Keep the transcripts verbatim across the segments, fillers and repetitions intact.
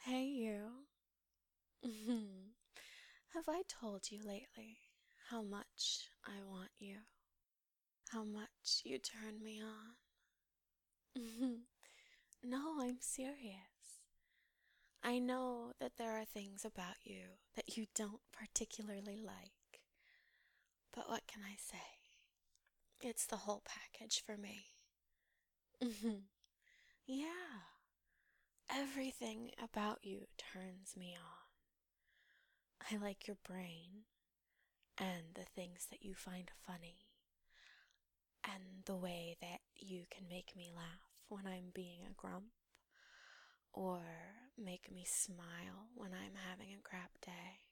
Hey, you. Mhm. Have I told you lately how much I want you? How much you turn me on? Mhm. No, I'm serious. I know that there are things about you that you don't particularly like, but what can I say? It's the whole package for me. Mhm. Yeah, everything about you turns me on. I like your brain and the things that you find funny, and the way that you can make me laugh when I'm being a grump, or make me smile when I'm having a crap day.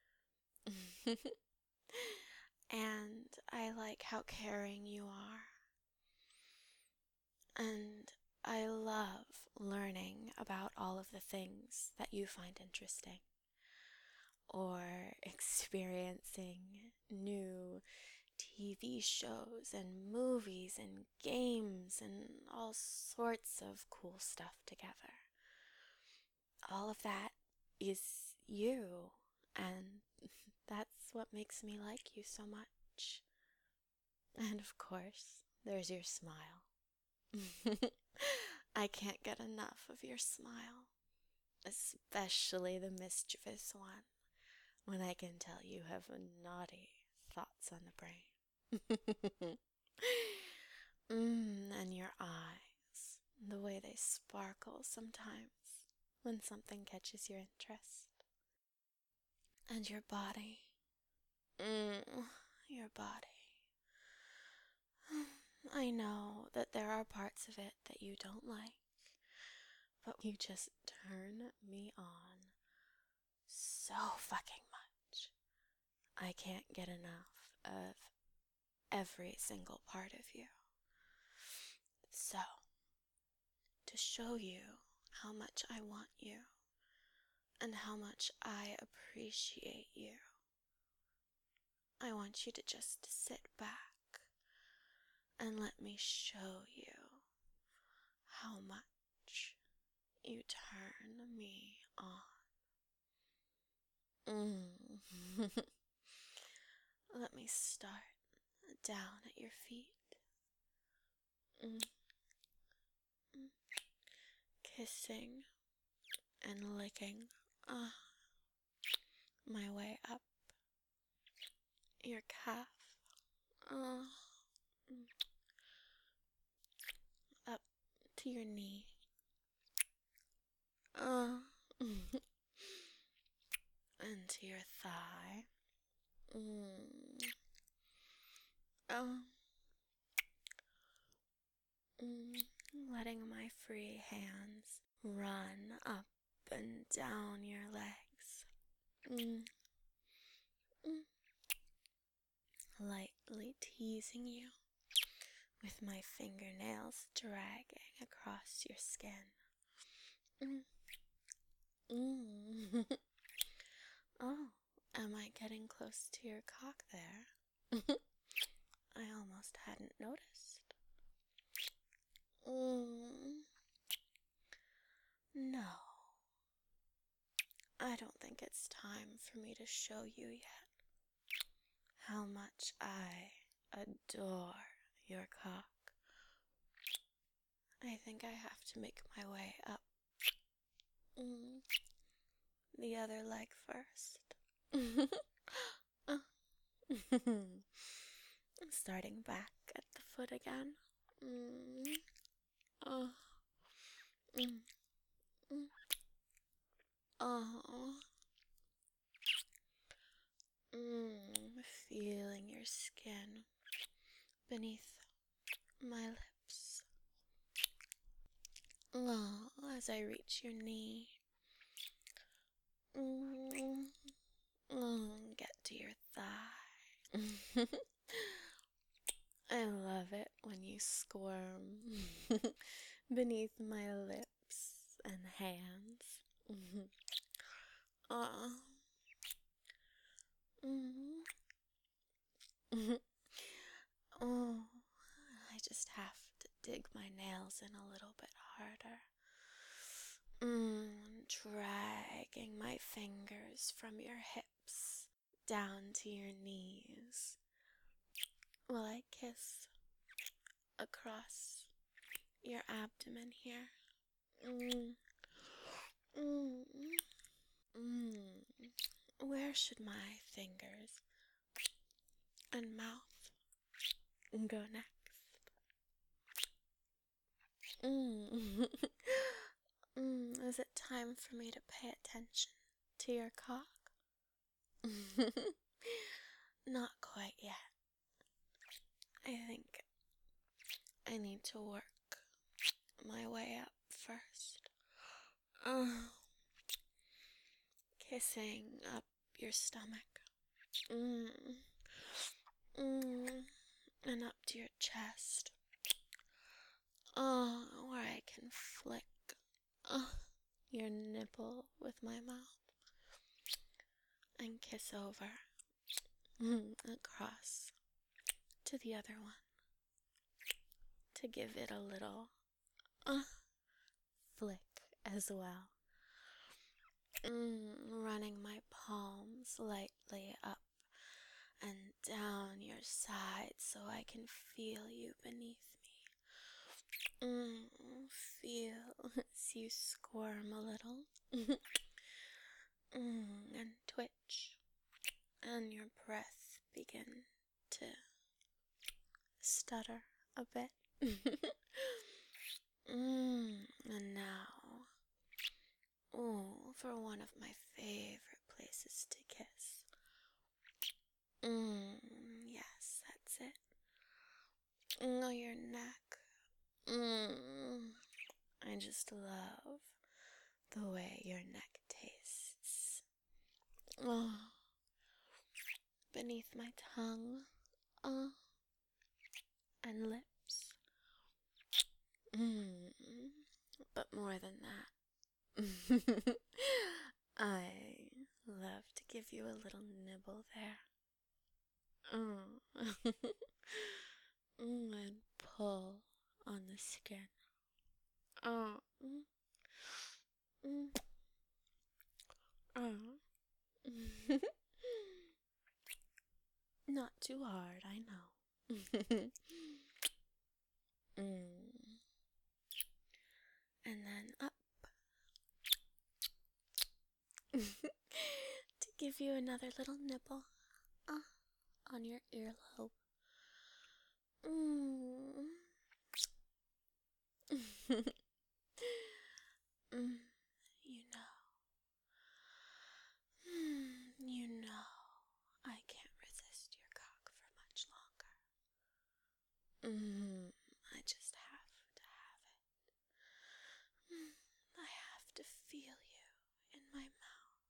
And I like how caring you are. And I love learning about all of the things that you find interesting, or experiencing new T V shows and movies and games and all sorts of cool stuff together. All of that is you, and that's what makes me like you so much. And of course, there's your smile. I can't get enough of your smile, especially the mischievous one, when I can tell you have naughty thoughts on the brain. Mm, and your eyes, the way they sparkle sometimes when something catches your interest. And your body. Mm, your body. I know that there are parts of it that you don't like, but you just turn me on so fucking much. I can't get enough of every single part of you. So, to show you how much I want you and how much I appreciate you, I want you to just sit back and let me show you how much you turn me on. Mm. Let me start down at your feet. Mm. Mm. Kissing and licking uh, my way up your calf. Uh, mm. Up to your knee. Uh, and to your thigh. Mm. Uh, mm. Letting my free hands run up and down your legs. Mm. Mm. Lightly teasing you with my fingernails dragging across your skin. Mm. Mm. Oh, am I getting close to your cock there? I almost hadn't noticed. Mm. No, I don't think it's time for me to show you yet how much I adore your cock. I think I have to make my way up. Mm. The other leg first. Starting back at the foot again. Mm. Oh. Mm. Mm. Oh. Mm. Feeling your skin beneath my lips. Oh, as I reach your knee. Mm. Mm. Get to your thigh. I love it when you squirm beneath my lips and hands. Oh. Mm. Oh, I just have to dig my nails in a little bit harder. Mm, drag fingers from your hips down to your knees while I kiss across your abdomen here. Mm. Mm. Mm. Where should my fingers and mouth go next? Mm. Mm. Is it time for me to pay attention to your cock? Not quite yet. I think I need to work my way up first. Uh, kissing up your stomach. Mm. Mm. And up to your chest. Oh, where I can flick uh, your nipple with my mouth. And kiss over. Mm. Across to the other one. To give it a little uh, flick as well. Mm, running my palms lightly up and down your side so I can feel you beneath me. Mm, feel as you squirm a little mm, and twitch, and your breath begin to stutter a bit. mm, and now, oh, for one of my favorite places to kiss. Mm, yes, that's it. Oh, your neck. Mm, I just love the way your neck tastes. Oh, beneath my tongue. Oh, and lips. Mm, but more than that, I love to give you a little nibble there. Oh. mm, and pull on the skin. Oh. Mm. Mm. Oh. Not too hard, I know. mm. And then up. to give you another little nibble uh, on your earlobe. Mm. mm. You know. Mm. You know. I can't resist your cock for much longer. Mm. I just have to have it. Mm. I have to feel you in my mouth.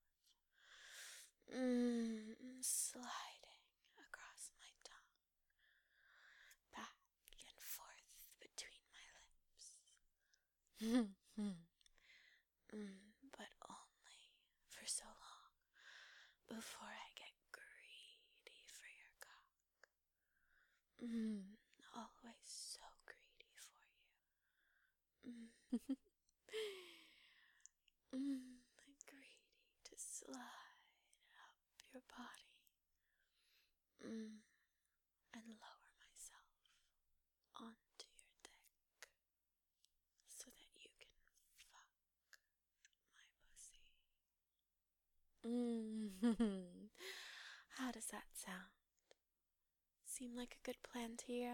Mm. Sliding across my tongue. Back and forth between my lips. mm, but only for so long before I get greedy for your cock. Mm, always so greedy for you. Mm. mm, greedy to slide up your body. Mm, and lower myself onto your dick so that you can fuck my pussy. Mm. How does that sound? Seem like a good plan to you?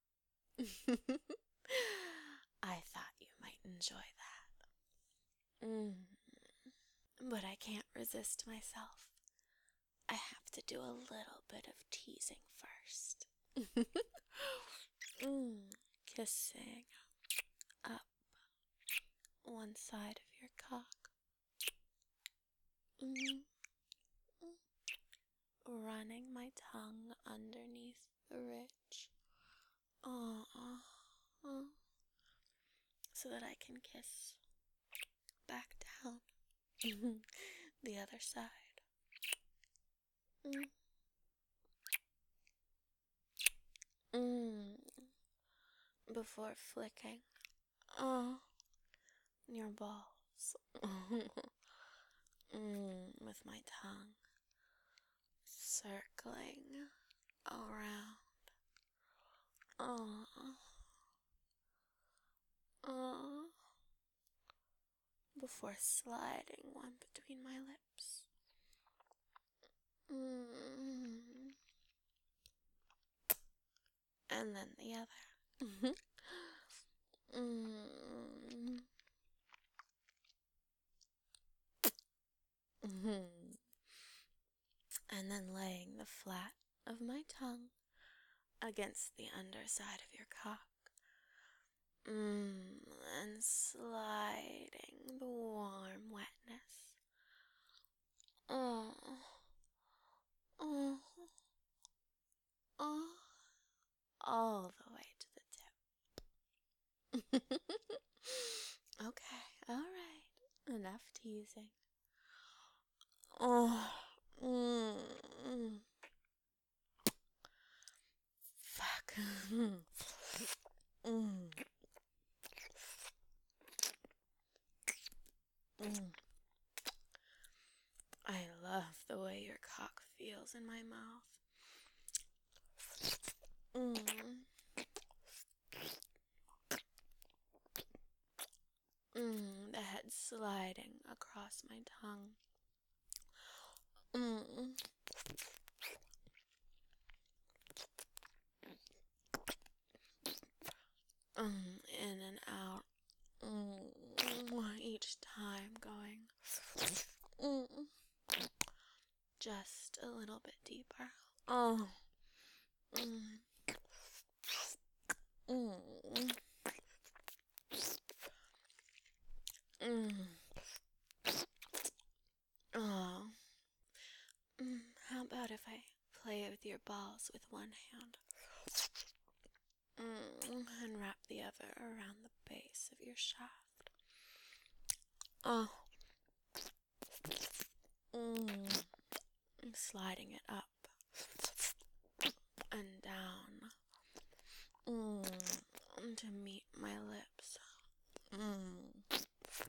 I thought you might enjoy that. Mm. But I can't resist myself. I have to do a little bit of teasing first. mm. Kissing up one side of your cock. Mm. Running my tongue underneath the ridge. Aww. Oh. So that I can kiss back down the other side. Mm. Mm. Before flicking. Oh. Your balls. mm. with my tongue, circling around. Oh, oh, before sliding one between my lips. Mm. And then the other. mm. And then laying the flat of my tongue against the underside of your cock. Mm, and sliding the warm wetness. Oh, oh, oh, all the way to the tip. Okay, alright, enough teasing. Oh, mm, mm. Fuck. mm. Mm. I love the way your cock feels in my mouth. Mm. Mm, the head sliding across my tongue. Mm. Mm, in and out. Mm, each time going mm, just a little bit deeper. Oh. Mm. Mm. Mm. Oh. Mm. How about if I play with your balls with one hand? Mm. And wrap the other around the base of your shaft. Oh. Mm. Sliding it up and down. Mm. To meet my lips. Mm.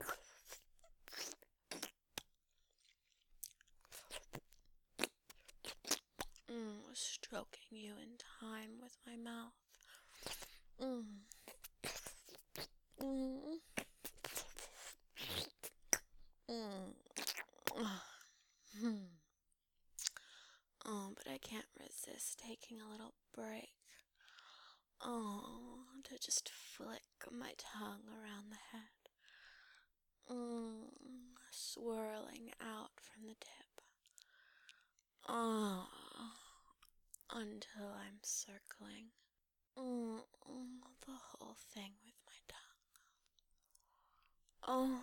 Mm, stroking you in time with my mouth. Mm. Mm. Mm. Hmm. Oh, but I can't resist taking a little break. Oh, to just flick my tongue around the head. Mm. Swirling out from the tip. Oh. Until I'm circling mm, the whole thing with my tongue. Oh,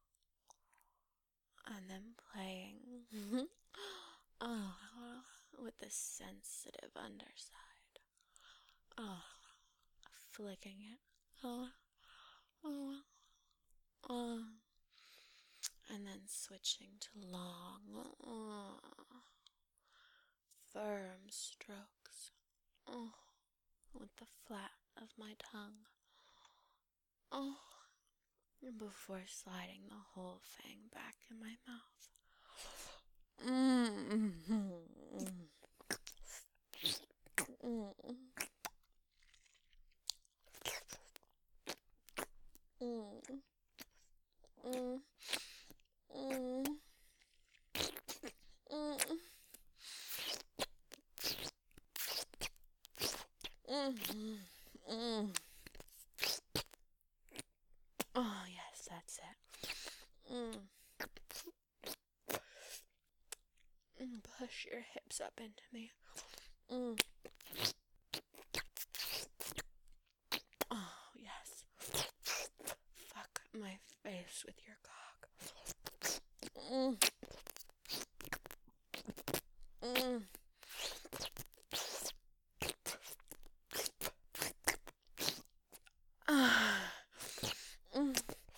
and then playing oh, with the sensitive underside. Oh, flicking it. Oh, oh, oh. And then switching to long, oh, firm strokes. Oh, with the flat of my tongue. Oh, before sliding the whole thing back in my mouth. Mm. Mm. Mm. Mm. Mm. Mm. Mm. Oh, yes, that's it. Mm. Mm. Push your hips up into me. Mm. Oh, yes. Fuck my face with your cock. Mm. Mm. Ah. Mm.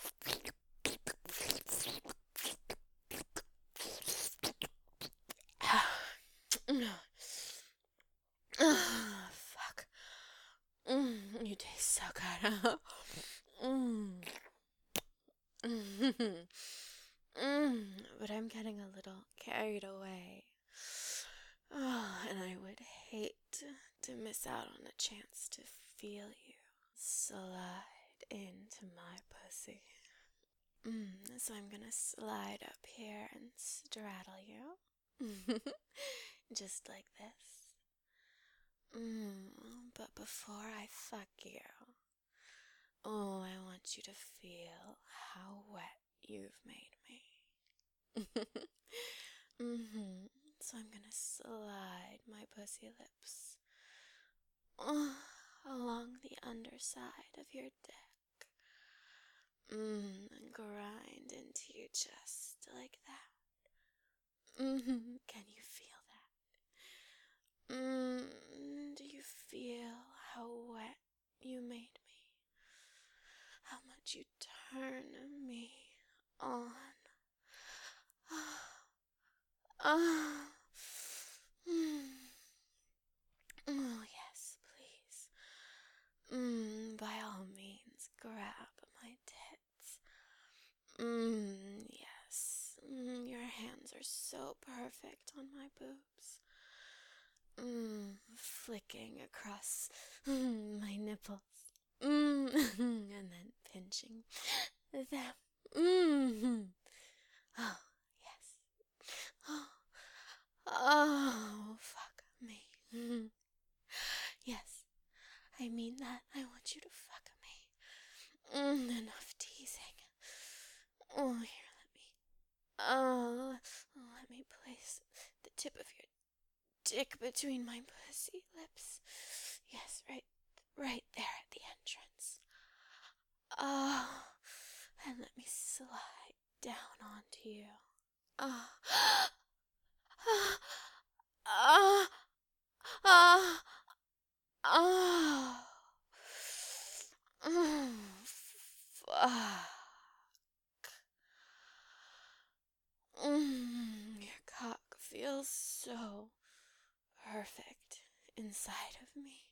Ah, fuck. Mm, you taste so good. mm. Mm. but I'm getting a little carried away. Oh, and I would hate to miss out on a chance to feel you slide into my pussy. Mm, so I'm gonna slide up here and straddle you. Just like this. Mm, but before I fuck you, oh, I want you to feel how wet you've made me. mm-hmm. So I'm gonna slide my pussy lips oh, along the underside of your dick. Mm, and grind into your chest like that. Mm-hmm. Can you feel that? Mm, do you feel how wet you made me? How much you turn me on? Ah. Mm. Oh, yes, please. Mm, by all means, grab my tits. Mm, yes. Mm, your hands are so perfect on my boobs. Mm, flicking across mm, my nipples. Mm, and then pinching them. Mm. Oh, yes. Oh, oh, fuck me. Mm. Yes, I mean that. I want you to fuck me. Mm, enough teasing. Oh, here, let me. Oh, let me place the tip of your dick between my pussy lips. Yes, right, right there at the entrance. Oh, and let me slide down onto you. Oh, ah, ah, ah, ah. Mm, fuck. Mm, your cock feels so perfect inside of me.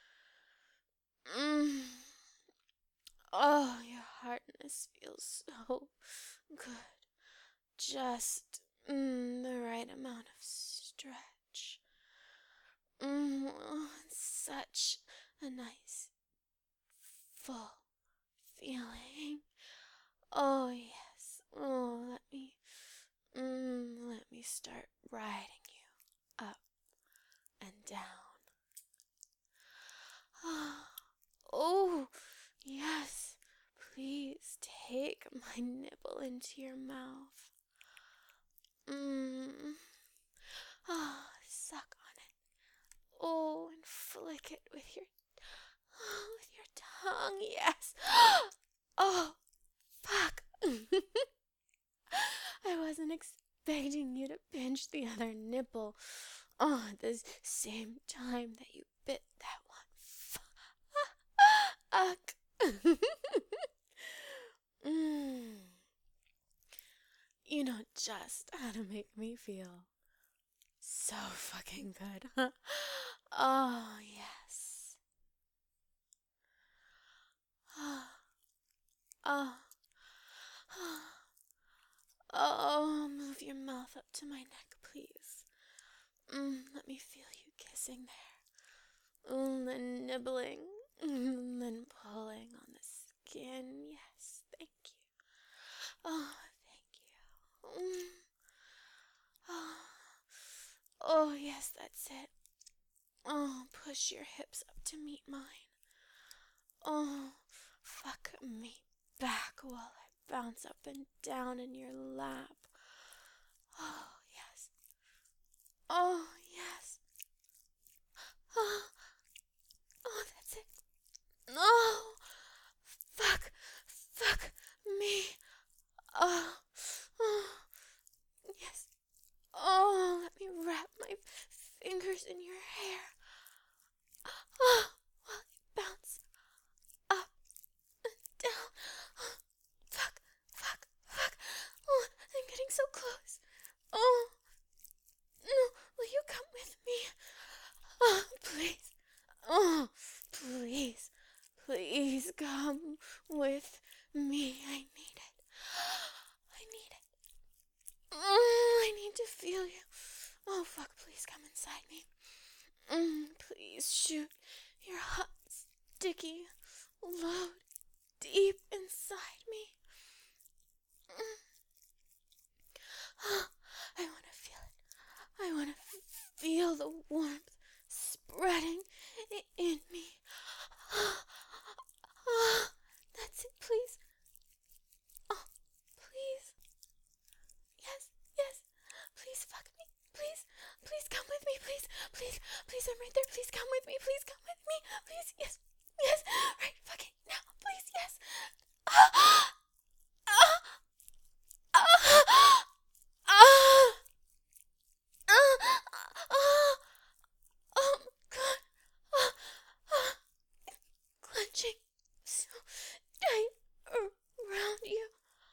Mm. Oh, your hardness feels so good. Just mm, the right amount of stretch. Mm, oh, such a nice, full feeling. Oh, yes. Oh, let me, mm, let me start riding you up and down. Oh, yes. Please take my nipple into your mouth. Mmm. Ah, suck on it. Oh, and flick it with your, oh, with your tongue. Yes. Oh, fuck. I wasn't expecting you to pinch the other nipple. Oh, at the same time that you bit that one. Fuck. mm. You know just how to make me feel so fucking good. Oh, yes. Oh, oh, oh, move your mouth up to my neck, please. Mm, let me feel you kissing there. Mm, then nibbling. Mm, then pulling on the skin. Yes, thank you. Oh, thank you. Mm. Oh. oh, yes, that's it. Oh, push your hips up to meet mine. Oh, fuck me back while I bounce up and down in your lap. Oh, yes. Oh, yes. Oh, oh, that's it. Oh, fuck, fuck me. Oh, oh, yes. Oh, let me wrap my fingers in your hair. Oh, while you bounce up and down. Oh, fuck, fuck, fuck. Oh, I'm getting so close. Oh, no, will you come with me? Oh, please. Oh, please, please come with me. I need it. I I need to feel you. Oh, fuck, please come inside me. Mm, please shoot your hot, sticky load deep inside me. Mm. I want to feel it. I want to f- feel the warmth spreading i- in me. That's it, please. Oh, please. Yes, yes. Please fuck me. Please, please come with me. Please, please, please. I'm right there. Please come with me. Please come with me. Please, yes, yes. Right, fucking now. Please, yes. Ah, ah, ah, ah, ah, ah. Oh God. Ah, ah. Clenching so tight around you.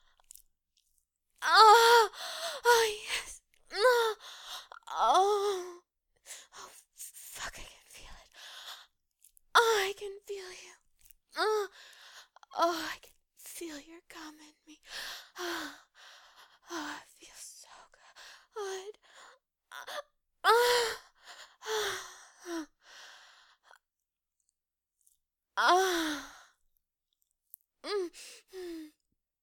Ah, oh yes. No. Oh, oh, fuck! I can feel it. Oh, I can feel you. Oh, oh, I can feel your cum in me. Oh, oh, it feels so good. Ah, ah, ah. Mm, mm,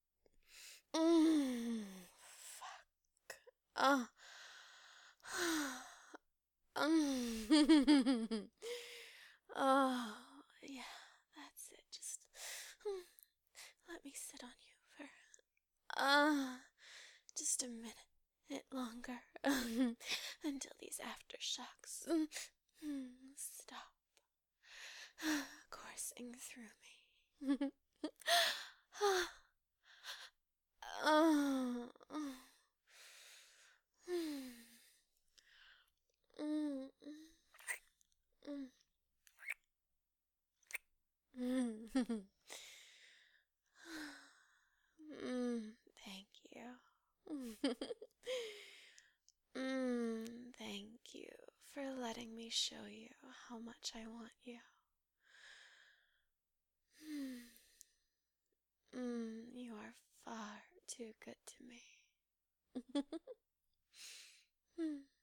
mm. Fuck. Ah. Um. Oh, yeah, that's it. Just hmm, let me sit on you for uh just a minute longer until these aftershocks mm, mm, stop coursing through me. Oh, oh, mm, mm, mm, mm, mm. Mm, thank you. mm, thank you for letting me show you how much I want you. Mm, mm, you are far too good to me. mm.